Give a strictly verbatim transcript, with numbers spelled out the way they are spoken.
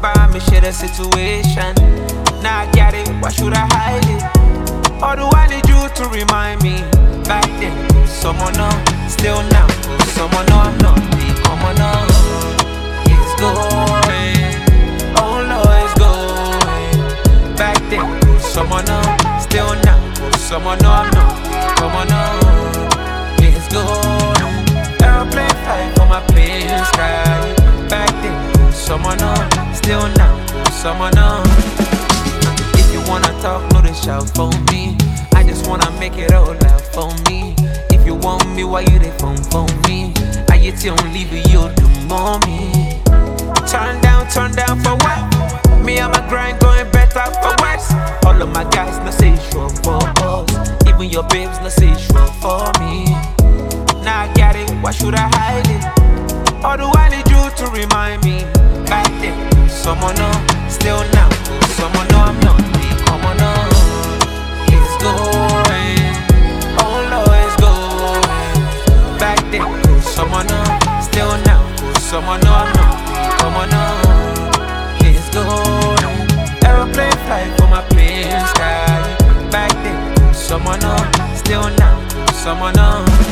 by me, share the situation. Now I get it, why should I hide it? Or do I need you to remind me? Back then, someone know, still now, someone know I'm not the common know. It's going, oh Lord, it's going. Back then, someone know, still now, someone know I'm not the common know. It's going, airplane fly for my plane sky. Back then, someone know, still now, someone know. If you wanna talk, no they shout for me. I just wanna make it all out for me. If you want me, why you they phone for me? I get you on leave it, you do more me. Turn down, turn down for what? Me and my grind going better for worse. All of my guys no say sure for us. Even your babes no say sure for me. Now I got it, why should I hide it? Or do I need you to remind me? Back then, someone know, still now, someone know I'm not the common know. It's going, oh Lord, it's going. Back then, someone know, still now, someone know I'm not the common know. It's going, aeroplane fly for my plane sky. Back then, someone know, still now, someone know.